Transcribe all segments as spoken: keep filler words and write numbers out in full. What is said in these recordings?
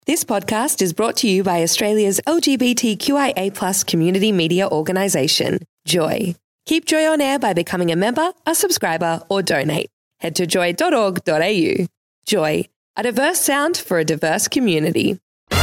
This podcast is brought to you by Australia's L G B T Q I A plus community media organisation, Joy. Keep Joy on air by becoming a member, a subscriber, or donate. Head to joy dot org dot a u. Joy, a diverse sound for a diverse community.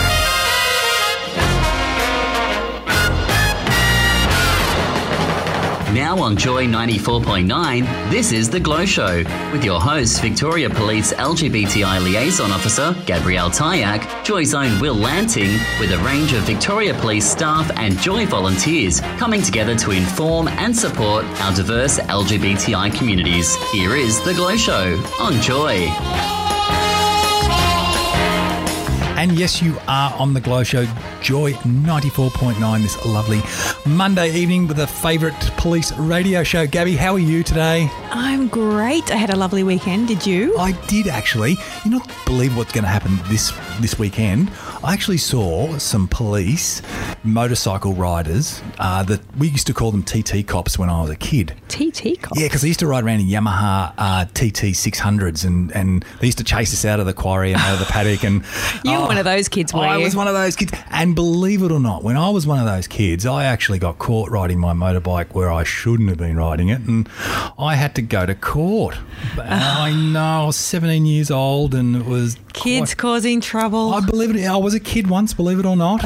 Now on Joy ninety-four point nine, this is The Glow Show with your host, Victoria Police L G B T I Liaison Officer Gabrielle Tyack, Joy's own Will Lanting, with a range of Victoria Police staff and Joy volunteers coming together to inform and support our diverse L G B T I communities. Here is The Glow Show on Joy. And yes, you are on The Glow Show, Joy ninety-four point nine, this lovely Monday evening with a favourite police radio show. Gabby, how are you today? I'm great. I had a lovely weekend. Did you? I did, actually. You not believe what's going to happen this this weekend. I actually saw some police motorcycle riders uh, that we used to call them T T cops when I was a kid. T T cops? Yeah, because they used to ride around in Yamaha uh, T T six hundreds and, and they used to chase us out of the quarry and out of the paddock. And You were oh, one of those kids, were I you? was one of those kids. And believe it or not, when I was one of those kids, I actually got caught riding my motorbike where I shouldn't have been riding it, and I had to go to court. I know, I was seventeen years old, and it was Kids quite, causing trouble. I believe it. I was a kid once, believe it or not.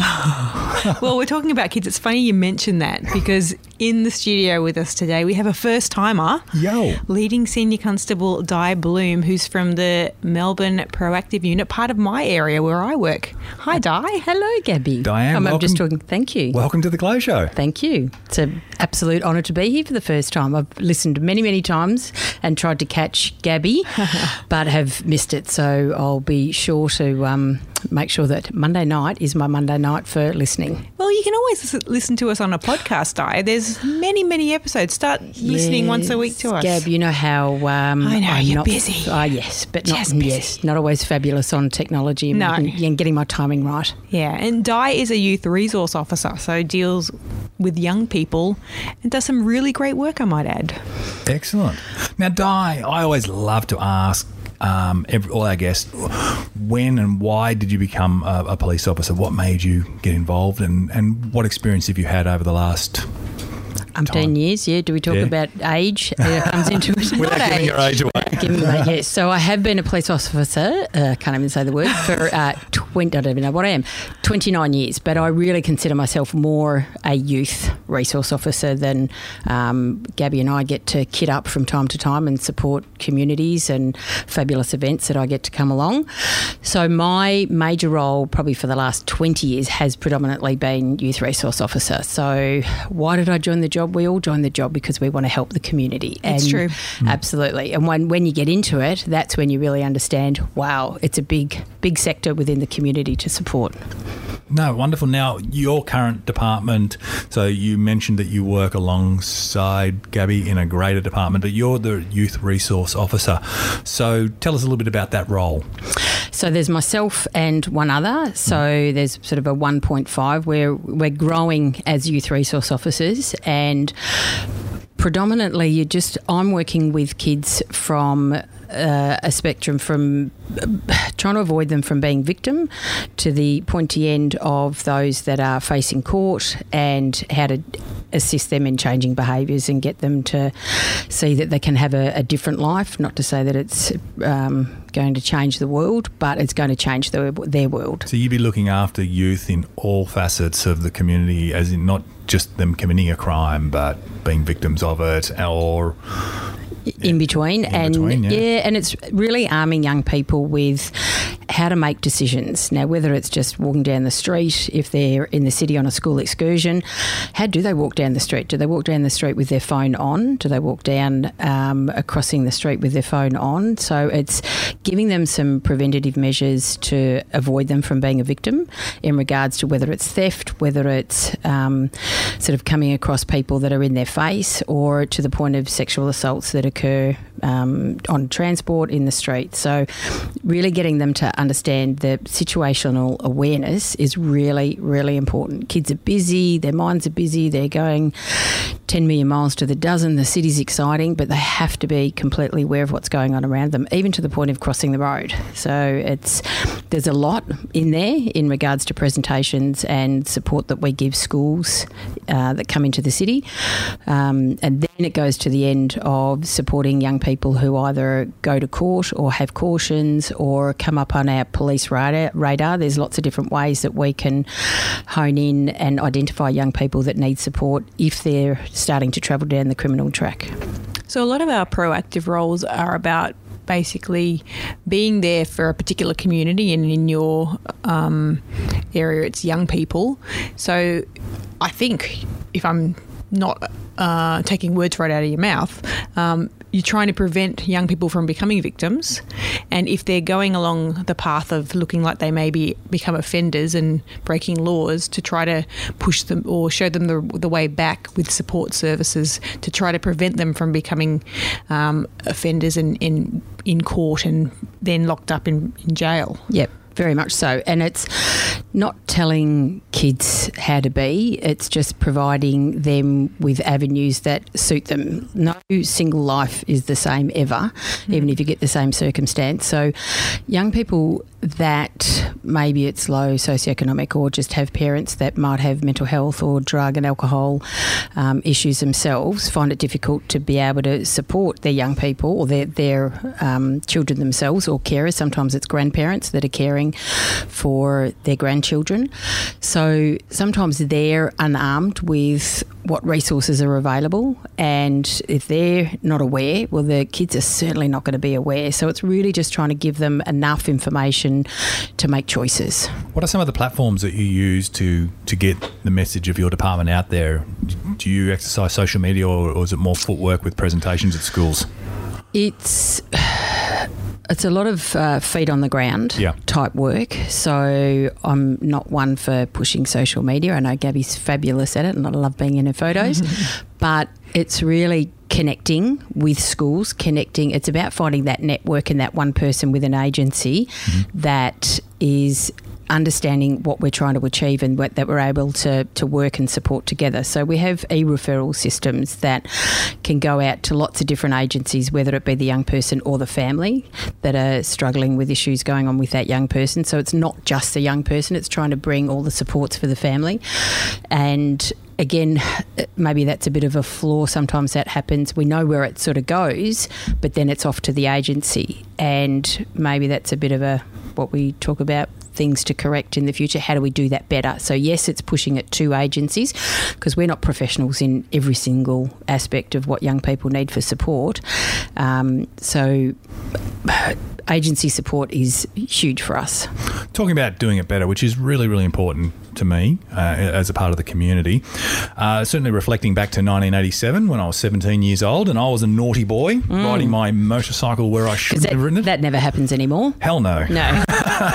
Well, we're talking about kids. It's funny you mentioned that because in the studio with us today, we have a first-timer. Yo. Leading Senior Constable Di Bloom, who's from the Melbourne Proactive Unit, part of my area where I work. Hi, Di. Hello, Gabby. Diane, um, I'm just welcome. talking. Thank you. Welcome to The Glow Show. Thank you. It's an absolute honour to be here for the first time. I've listened many, many times and tried to catch Gabby, but have missed it. So I'll be sure to um, make sure that Monday night is my Monday night for listening. Well, you can always listen to us on a podcast, Di. There's many, many episodes. Start listening once a week to us. Gab, you know how... Um, I know, I'm you're not, busy. Ah, yes, but not, Just busy. yes, not always fabulous on technology No. and, and getting my timing right. Yeah, and Di is a youth resource officer, so deals with young people and does some really great work, I might add. Excellent. Now, Di, I always love to ask um, every, all our guests, when and why did you become a, a police officer? What made you get involved, and, and what experience have you had over the last Umpteen time? years, yeah. Do we talk Yeah. about age? That comes into it. Without Not giving age. your age away. Give me that, yes. So I have been a police officer, uh, can't even say the word, for uh, twenty, I don't even know what I am, twenty-nine years. But I really consider myself more a youth resource officer than um, Gabby and I get to kit up from time to time and support communities and fabulous events that I get to come along. So my major role probably for the last twenty years has predominantly been youth resource officer. So why did I join the job? We all join the job because we want to help the community. It's and true. Absolutely. And when, when you get into it, that's when you really understand, wow, it's a big, big sector within the community to support. No, wonderful. Now, your current department, so you mentioned that you work alongside Gabby in a greater department, but you're the youth resource officer. So tell us a little bit about that role. So there's myself and one other. So there's sort of a one point five where we're growing as youth resource officers, and predominantly you just I'm working with kids from uh, a spectrum from uh, trying to avoid them from being victim to the pointy end of those that are facing court, and how to assist them in changing behaviours and get them to see that they can have a, a different life. Not to say that it's um, going to change the world, but it's going to change the, their world. So you'd be looking after youth in all facets of the community, as in not just them committing a crime, but being victims of it, or... In between, In and between, yeah. and it's really arming young people with how to make decisions. Now, whether it's just walking down the street, if they're in the city on a school excursion, how do they walk down the street? Do they walk down the street with their phone on? Do they walk down um, crossing the street with their phone on? So it's giving them some preventative measures to avoid them from being a victim in regards to whether it's theft, whether it's um, sort of coming across people that are in their face, or to the point of sexual assaults that occur um, on transport, in the street. So really getting them to understand the situational awareness is really, really important. Kids are busy, their minds are busy, they're going ten million miles to the dozen, the city's exciting, but they have to be completely aware of what's going on around them, even to the point of crossing the road. So it's there's a lot in there in regards to presentations and support that we give schools uh, that come into the city. Um, and then it goes to the end of supporting young people who either go to court or have cautions or come up on our police radar. radar. There's lots of different ways that we can hone in and identify young people that need support if they're starting to travel down the criminal track. So a lot of our proactive roles are about basically being there for a particular community, and in your um, area it's young people. So I think, if I'm not uh, taking words right out of your mouth, um, you're trying to prevent young people from becoming victims, and if they're going along the path of looking like they maybe become offenders and breaking laws, to try to push them or show them the, the way back with support services to try to prevent them from becoming um, offenders in, in in court and then locked up in, in jail. Yep. Very much so. And it's not telling kids how to be, it's just providing them with avenues that suit them. No single life is the same ever, mm. even if you get the same circumstance. So young people that maybe it's low socioeconomic or just have parents that might have mental health or drug and alcohol um, issues themselves find it difficult to be able to support their young people or their, their um, children themselves, or carers. Sometimes it's grandparents that are caring for their grandchildren. So sometimes they're unarmed with what resources are available, and if they're not aware, well, the kids are certainly not going to be aware. So it's really just trying to give them enough information to make choices. What are some of the platforms that you use to, to get the message of your department out there? Do you exercise social media, or, or is it more footwork with presentations at schools? It's... It's a lot of uh, feet on the ground yeah. type work. So I'm not one for pushing social media. I know Gabby's fabulous at it and I love being in her photos. But it's really connecting with schools, connecting. It's about finding that network and that one person with an agency mm-hmm. that is understanding what we're trying to achieve and what, that we're able to, to work and support together. So we have e-referral systems that can go out to lots of different agencies, whether it be the young person or the family that are struggling with issues going on with that young person. So it's not just the young person, it's trying to bring all the supports for the family. And again, maybe that's a bit of a flaw. Sometimes that happens. We know where it sort of goes, but then it's off to the agency. And maybe that's a bit of a, what we talk about, things to correct in the future. How do we do that better? So yes, it's pushing it to agencies because we're not professionals in every single aspect of what young people need for support. Um, so agency support is huge for us. Talking about doing it better, which is really, really important to me uh, as a part of the community. Uh, certainly reflecting back to nineteen eighty-seven when I was seventeen years old and I was a naughty boy mm. riding my motorcycle where I shouldn't that, have ridden it. That never happens anymore. Hell no. No.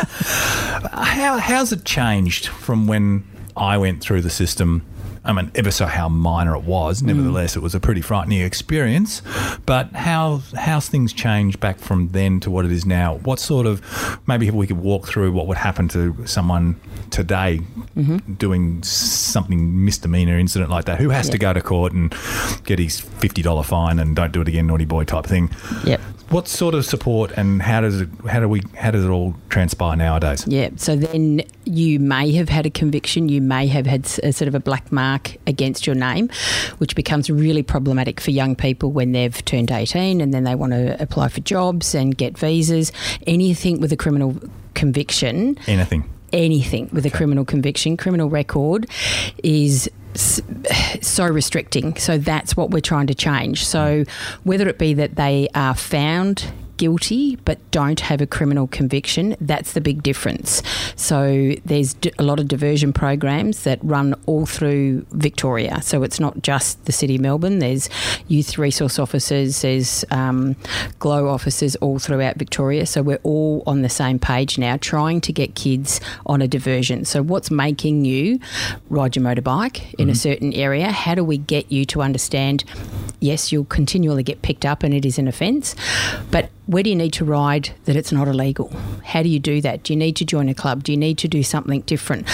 How, how's it changed from when I went through the system? I mean, ever so how minor it was. Nevertheless, mm. it was a pretty frightening experience. But how how's things changed back from then to what it is now? What sort of, maybe if we could walk through what would happen to someone today mm-hmm. doing something misdemeanor incident like that, who has yep. to go to court and get his fifty dollars fine and don't do it again, naughty boy type thing. Yep. What sort of support and how does it how do we how does it all transpire nowadays? Yeah, so then you may have had a conviction, you may have had a sort of a black mark against your name, which becomes really problematic for young people when they've turned eighteen and then they want to apply for jobs and get visas. Anything with a criminal conviction. Anything. Anything with okay. a criminal conviction, criminal record is so restricting. So that's what we're trying to change. So whether it be that they are found guilty but don't have a criminal conviction. That's the big difference. So there's a lot of diversion programs that run all through Victoria. So it's not just the City of Melbourne. There's youth resource officers, there's um, GLOW officers all throughout Victoria. So we're all on the same page now, trying to get kids on a diversion. So what's making you ride your motorbike in mm-hmm. a certain area? How do we get you to understand, yes, you'll continually get picked up and it is an offence, but where do you need to ride that it's not illegal? How do you do that? Do you need to join a club? Do you need to do something different?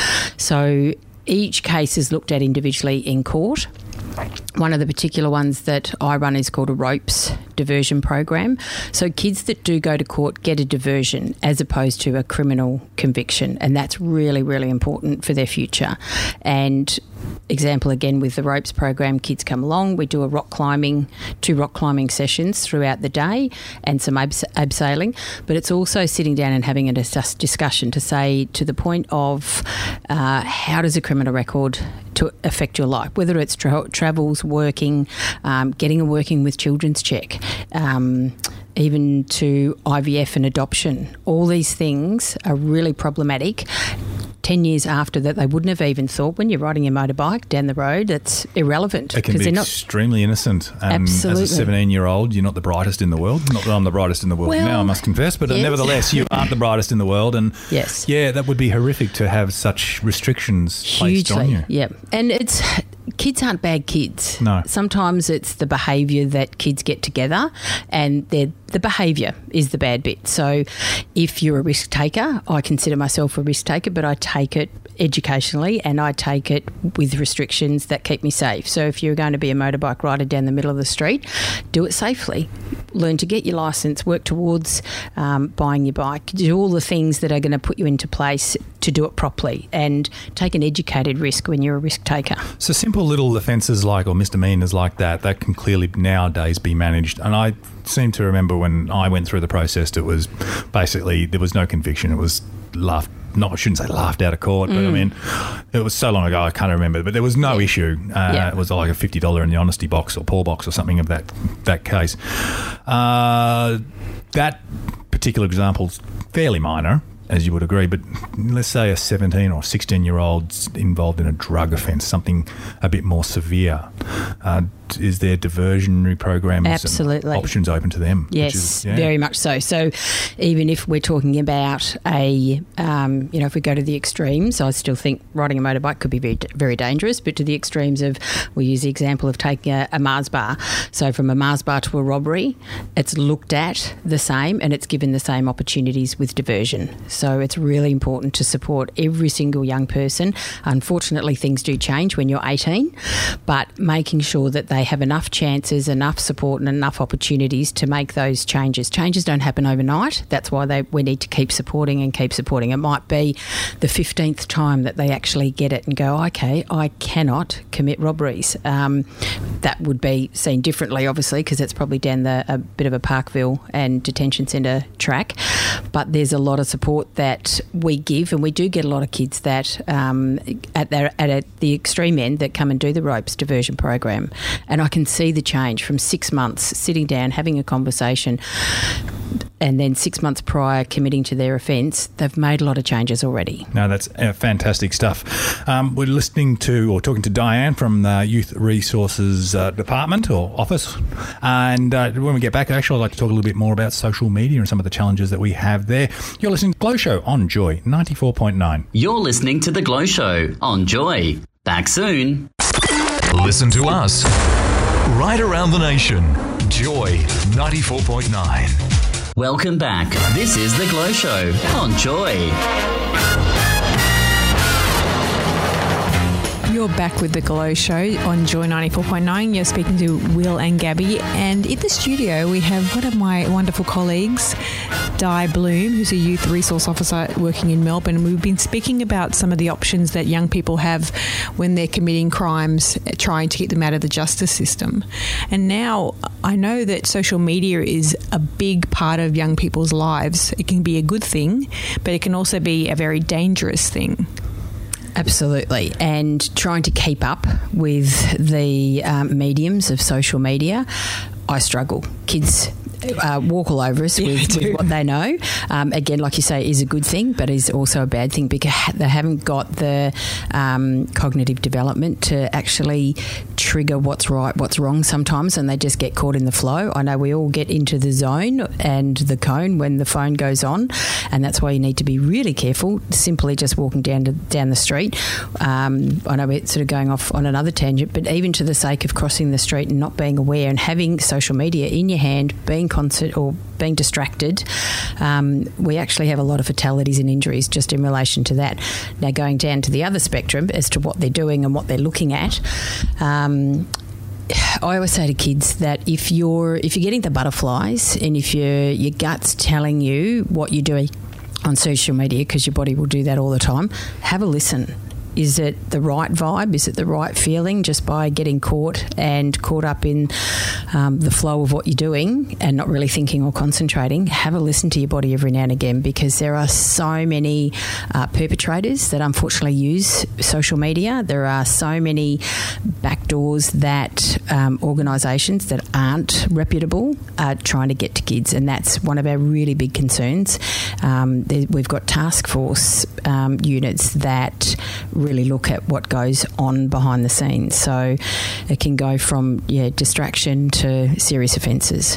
So each case is looked at individually in court. One of the particular ones that I run is called a ropes diversion program. So kids that do go to court get a diversion as opposed to a criminal conviction, and that's really, really important for their future. And example again with the ropes program, kids come along, we do a rock climbing, two rock climbing sessions throughout the day and some abs- abseiling, but it's also sitting down and having a dis- discussion to say to the point of uh, how does a criminal record to affect your life, whether it's tra- travels, working, um, getting a working with children's check, um, even to I V F and adoption. All these things are really problematic. Ten years after that, they wouldn't have even thought when you're riding your motorbike down the road, it's irrelevant. It can be not, extremely innocent. Um, absolutely. As a seventeen-year-old, you're not the brightest in the world. Not that I'm the brightest in the world well, now, I must confess, but yes. nevertheless, you aren't the brightest in the world. And yes. yeah, that would be horrific to have such restrictions placed Hugely, on you. yeah. And it's kids aren't bad kids. No. Sometimes it's the behaviour that kids get together, and they're the behaviour is the bad bit. So if you're a risk taker, I consider myself a risk taker, but I take it educationally and I take it with restrictions that keep me safe. So if you're going to be a motorbike rider down the middle of the street, do it safely. Learn to get your licence, work towards um, buying your bike, do all the things that are going to put you into place to do it properly, and take an educated risk when you're a risk taker. So simple little offences like, or misdemeanours like that, that can clearly nowadays be managed. And I seem to remember when I went through the process, it was basically, there was no conviction. It was laughed, not, I shouldn't say laughed out of court, but mm. I mean, it was so long ago I can't remember, but there was no yeah. issue. Uh, yeah. It was like a fifty dollars in the honesty box or poor box or something of that, that case. Uh, that particular example's fairly minor, as you would agree, but let's say a seventeen or sixteen year old's involved in a drug offence, something a bit more severe. Uh, is there diversionary programs Absolutely. and options open to them? Yes, is, yeah. very much so. So even if we're talking about a, um, you know, if we go to the extremes, I still think riding a motorbike could be very, very dangerous, but to the extremes of, we use the example of taking a, a Mars bar. So from a Mars bar to a robbery, it's looked at the same and it's given the same opportunities with diversion. So it's really important to support every single young person. Unfortunately, things do change when you're eighteen, but making sure that they have enough chances, enough support and enough opportunities to make those changes. Changes don't happen overnight. That's why they, we need to keep supporting and keep supporting. It might be the fifteenth time that they actually get it and go, okay, I cannot commit robberies. Um, that would be seen differently, obviously, because it's probably down the a bit of a Parkville and detention centre track. But there's a lot of support that we give, and we do get a lot of kids that um, at, their, at a, the extreme end that come and do the ropes diversion program. And I can see the change from six months sitting down, having a conversation, and then six months prior committing to their offence. They've made a lot of changes already. No, that's uh, fantastic stuff. Um, we're listening to or talking to Diane from the Youth Resources uh, Department or Office. And uh, when we get back, actually, I'd like to talk a little bit more about social media and some of the challenges that we have there. You're listening to Glow Show on Joy ninety-four point nine. You're listening to The Glow Show on Joy. Back soon. Listen to us right around the nation. Joy ninety-four point nine. Welcome back. This is The Glow Show on Joy. You're back with The Glow Show on Joy ninety-four point nine. You're speaking to Will and Gabby. And in the studio, we have one of my wonderful colleagues, Di Bloom, who's a youth resource officer working in Melbourne. We've been speaking about some of the options that young people have when they're committing crimes, trying to get them out of the justice system. And now I know that social media is a big part of young people's lives. It can be a good thing, but it can also be a very dangerous thing. Absolutely. And trying to keep up with the um, mediums of social media, I struggle. Kids uh, walk all over us Yeah, with, they do. with what they know. Um, again, like you say, is a good thing, but is also a bad thing because they haven't got the um, cognitive development to actually trigger what's right, what's wrong sometimes, and they just get caught in the flow. I know we all get into the zone and the cone when the phone goes on, and that's why you need to be really careful. Simply just walking down to, down the street. Um, I know we're sort of going off on another tangent, but even to the sake of crossing the street and not being aware and having social media in your hand, being concert or being distracted, um, we actually have a lot of fatalities and injuries just in relation to that. Now, going down to the other spectrum as to what they're doing and what they're looking at, um, I always say to kids that if you're if you're getting the butterflies and if your your gut's telling you what you're doing on social media, because your body will do that all the time, have a listen. Is it the right vibe? Is it the right feeling just by getting caught and caught up in um, the flow of what you're doing and not really thinking or concentrating? Have a listen to your body every now and again, because there are so many uh, perpetrators that unfortunately use social media. There are so many backdoors that um, organisations that aren't reputable are trying to get to kids, and that's one of our really big concerns. Um, there, we've got task force um, units that really look at what goes on behind the scenes. So it can go from yeah distraction to serious offences.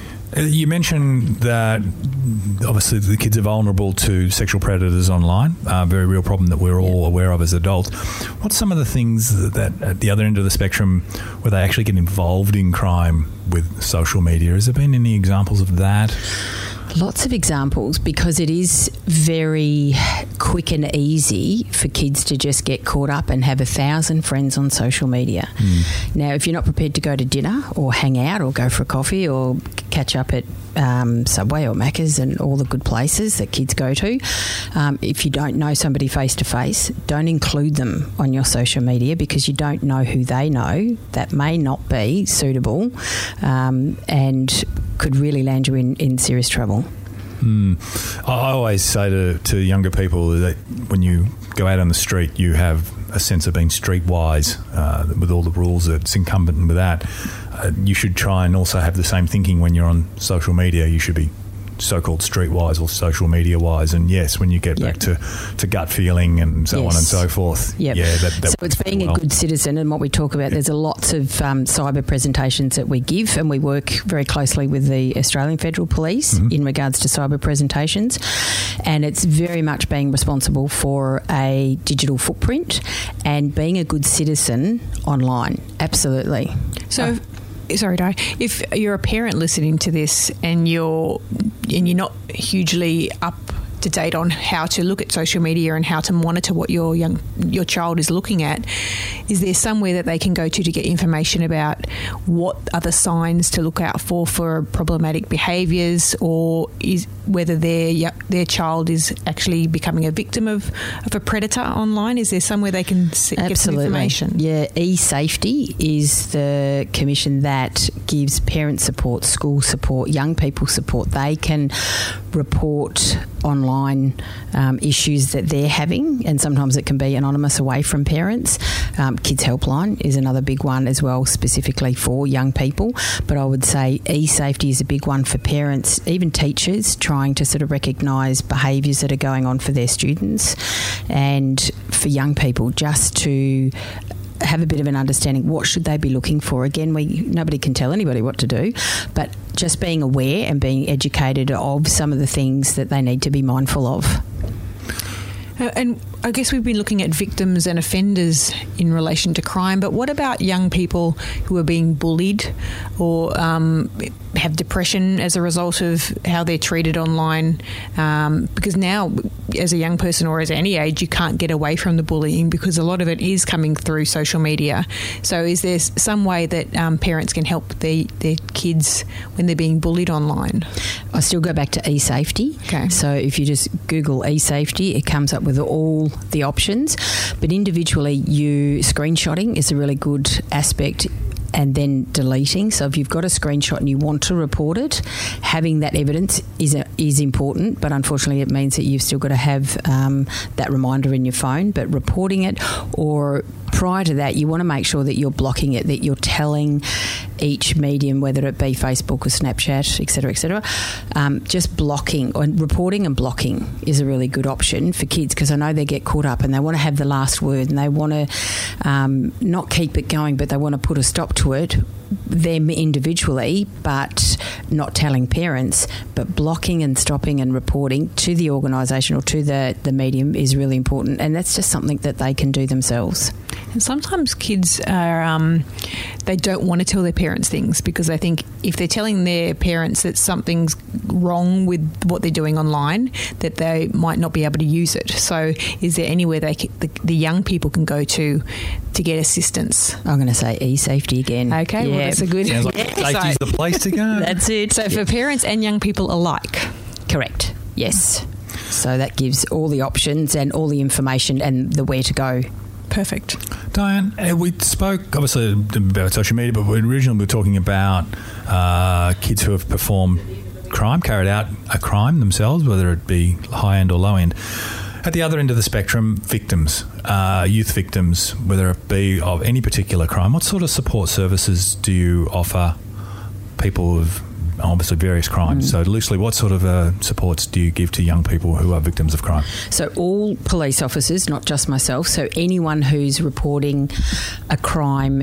You mentioned that obviously the kids are vulnerable to sexual predators online, a very real problem that we're all aware of as adults. What's some of the things that at the other end of the spectrum where they actually get involved in crime with social media? Has there been any examples of that? Lots of examples, because it is very quick and easy for kids to just get caught up and have a thousand friends on social media. Mm. Now, if you're not prepared to go to dinner or hang out or go for a coffee or catch up at um, Subway or Macca's and all the good places that kids go to, um, if you don't know somebody face to face, don't include them on your social media, because you don't know who they know. That may not be suitable um, and could really land you in, in serious trouble. Mm. I always say to, to younger people that when you go out on the street, you have a sense of being streetwise uh, with all the rules that's incumbent with that. Uh, you should try and also have the same thinking when you're on social media. You should be so-called streetwise or social media-wise. And yes, when you get yep. back to, to gut feeling and so yes. on and so forth, yep. yeah, that, that so it's being well. a good citizen, and what we talk about, yep. there's a lots of um, cyber presentations that we give, and we work very closely with the Australian Federal Police mm-hmm. in regards to cyber presentations, and it's very much being responsible for a digital footprint and being a good citizen online. Absolutely. So uh, Sorry, Di. If you're a parent listening to this and you're and you're not hugely up to date on how to look at social media and how to monitor what your young your child is looking at, is there somewhere that they can go to to get information about what are the signs to look out for for problematic behaviours, or is whether their their child is actually becoming a victim of, of a predator online? Is there somewhere they can s- get some information? Yeah, eSafety is the commission that gives parent support, school support, young people support. They can report online um, issues that they're having, and sometimes it can be anonymous away from parents. Um, Kids Helpline is another big one as well, specifically for young people. But I would say eSafety is a big one for parents, even teachers, trying to sort of recognise behaviours that are going on for their students, and for young people just to have a bit of an understanding, what should they be looking for. Again, we nobody can tell anybody what to do, but just being aware and being educated of some of the things that they need to be mindful of. Uh, and I guess we've been looking at victims and offenders in relation to crime, but what about young people who are being bullied or um, have depression as a result of how they're treated online? Um, because now, as a young person or as any age, you can't get away from the bullying because a lot of it is coming through social media. So is there some way that um, parents can help their, their kids when they're being bullied online? I still go back to eSafety. Okay. So if you just Google eSafety, it comes up with all the options, but individually you screenshotting is a really good aspect, and then deleting. So if you've got a screenshot and you want to report it, having that evidence is a, is important, but unfortunately it means that you've still got to have um, that reminder in your phone. But reporting it, or prior to that, you want to make sure that you're blocking it, that you're telling each medium, whether it be Facebook or Snapchat, et cetera, et cetera. Um, just blocking or reporting and blocking is a really good option for kids, because I know they get caught up and they want to have the last word, and they want to um, not keep it going, but they want to put a stop to it, them individually, but not telling parents. But blocking and stopping and reporting to the organisation or to the, the medium is really important, and that's just something that they can do themselves. And sometimes kids are, um, they don't want to tell their parents things because they think if they're telling their parents that something's wrong with what they're doing online, that they might not be able to use it. So is there anywhere they can, the, the young people can go to to get assistance? I'm going to say e-safety again. Okay, yeah. well, that's a good... Sounds like yeah. safety's so, the place to go. That's it. So for parents and young people alike? Correct, yes. So that gives all the options and all the information and the where to go. Perfect. Diane, uh, we spoke obviously about social media, but originally we were talking about uh, kids who have performed crime, carried out a crime themselves, whether it be high end or low end. At the other end of the spectrum, victims, uh, youth victims, whether it be of any particular crime. What sort of support services do you offer people of obviously various crimes? Mm. So loosely, what sort of uh, supports do you give to young people who are victims of crime? So all police officers, not just myself, so anyone who's reporting a crime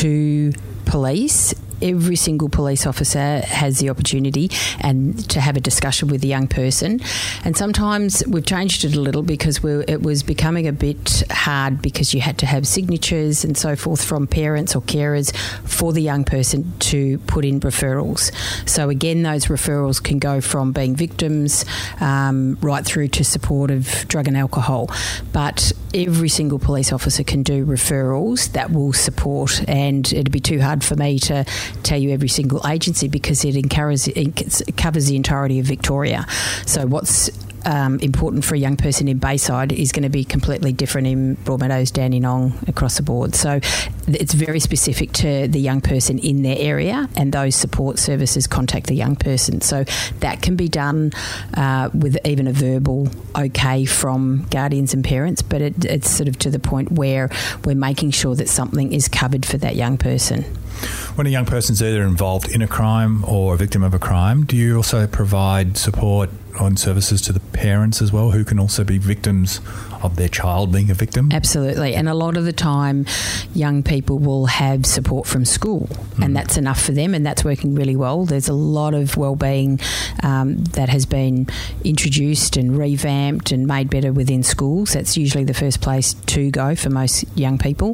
to police, every single police officer has the opportunity and to have a discussion with the young person. And sometimes we've changed it a little because we, it was becoming a bit hard because you had to have signatures and so forth from parents or carers for the young person to put in referrals. So again, those referrals can go from being victims um, right through to support of drug and alcohol. But every single police officer can do referrals that will support, and it'd be too hard for me to tell you every single agency because it, encourages, it covers the entirety of Victoria. So what's um, important for a young person in Bayside is going to be completely different in Broadmeadows, Dandenong, across the board. So it's very specific to the young person in their area, and those support services contact the young person. So that can be done uh, with even a verbal okay from guardians and parents, but it, it's sort of to the point where we're making sure that something is covered for that young person. When a young person's either involved in a crime or a victim of a crime, do you also provide support on services to the parents as well, who can also be victims of their child being a victim? Absolutely. And a lot of the time, young people will have support from school, mm. and that's enough for them, and that's working really well. There's a lot of wellbeing um, that has been introduced and revamped and made better within schools. That's usually the first place to go for most young people.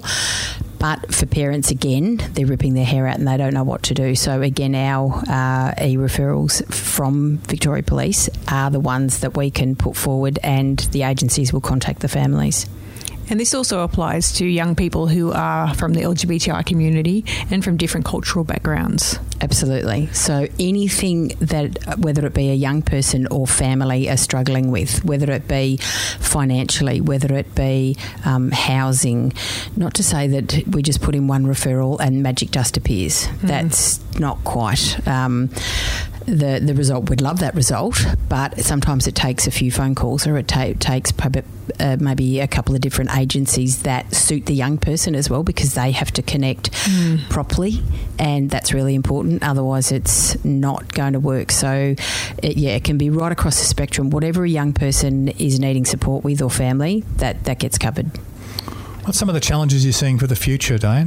But for parents, again, they're ripping their hair out and they don't know what to do. So, again, our uh, e-referrals from Victoria Police are the ones that we can put forward, and the agencies will contact the families. And this also applies to young people who are from the L G B T I community and from different cultural backgrounds. Absolutely. So anything that, whether it be a young person or family are struggling with, whether it be financially, whether it be um, housing, not to say that we just put in one referral and magic dust appears. Mm. That's not quite um, the the result. We'd love that result, but sometimes it takes a few phone calls, or it ta- takes probably, uh, maybe a couple of different agencies that suit the young person as well, because they have to connect mm. properly, and that's really important. Otherwise, it's not going to work. So, it, yeah, it can be right across the spectrum. Whatever a young person is needing support with or family, that, that gets covered. What's some of the challenges you're seeing for the future, Diane?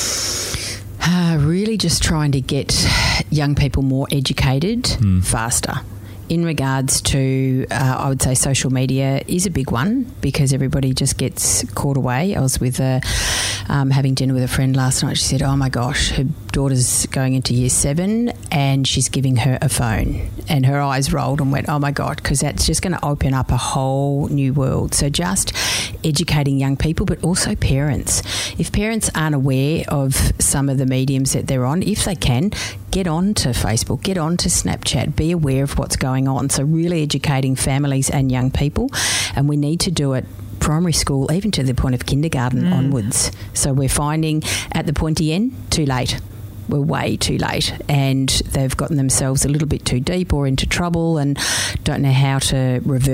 Uh, really just trying to get young people more educated mm. faster. In regards to, uh, I would say social media is a big one because everybody just gets caught away. I was with a, um, having dinner with a friend last night. She said, oh my gosh, her daughter's going into year seven and she's giving her a phone. And her eyes rolled and went, oh my God, because that's just going to open up a whole new world. So just educating young people, but also parents. If parents aren't aware of some of the mediums that they're on, if they can, get on to Facebook, get on to Snapchat, be aware of what's going on. So really educating families and young people. And we need to do it primary school, even to the point of kindergarten mm. onwards. So we're finding at the pointy end, too late. We're way too late, and they've gotten themselves a little bit too deep or into trouble and don't know how to reverse it quickly.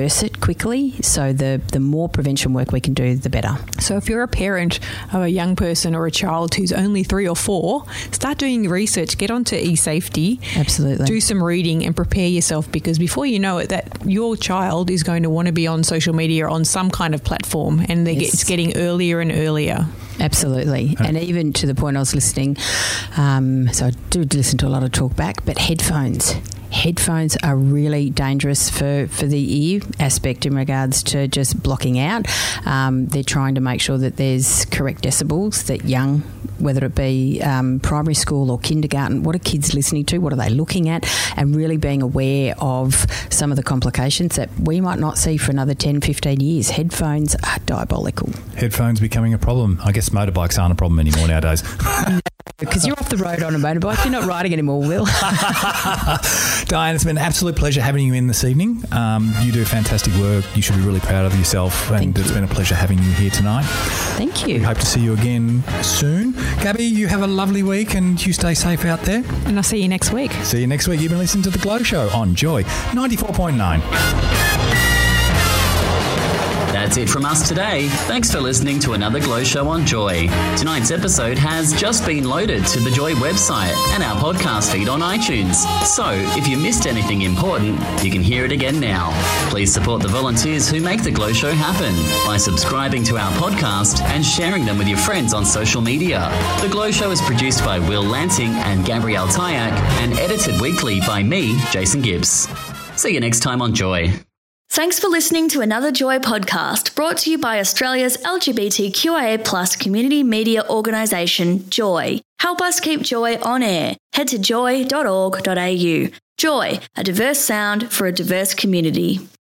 quickly. So the, the more prevention work we can do, the better. So if you're a parent of a young person or a child who's only three or four, start doing research, get onto eSafety. Absolutely. Do some reading and prepare yourself, because before you know it, that your child is going to want to be on social media or on some kind of platform, and they Yes. get, it's getting earlier and earlier. Absolutely. And even to the point I was listening, um, so I do listen to a lot of talk back, but headphones. Headphones are really dangerous for, for the ear aspect in regards to just blocking out. Um, they're trying to make sure that there's correct decibels, that young, whether it be um, primary school or kindergarten, what are kids listening to, what are they looking at, and really being aware of some of the complications that we might not see for another ten, fifteen years. Headphones are diabolical. Headphones becoming a problem. I guess motorbikes aren't a problem anymore nowadays. Because you're off the road on a motorbike, you're not riding anymore, Will. Diane, it's been an absolute pleasure having you in this evening. Um, you do fantastic work. You should be really proud of yourself, and Thank it's you. been a pleasure having you here tonight. Thank We you. hope to see you again soon. Gabby, you have a lovely week and you stay safe out there. And I'll see you next week. See you next week. You've been listening to The Glow Show on Joy ninety-four point nine. That's it from us today. Thanks for listening to another Glow Show on Joy. Tonight's episode has just been loaded to the Joy website and our podcast feed on iTunes. So, if you missed anything important, you can hear it again now. Please support the volunteers who make the Glow Show happen by subscribing to our podcast and sharing them with your friends on social media. The Glow Show is produced by Will Lanting and Gabrielle Tyak and edited weekly by me, Jason Gibbs. See you next time on Joy. Thanks for listening to another Joy podcast brought to you by Australia's L G B T Q I A plus community media organisation, Joy. Help us keep Joy on air. Head to joy dot org dot a u. Joy, a diverse sound for a diverse community.